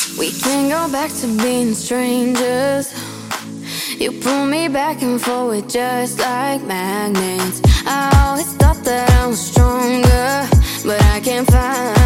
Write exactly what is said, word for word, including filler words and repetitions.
We can go back to being strangers. You pull me back and forward just like magnets. I always thought that I was stronger, but I can't find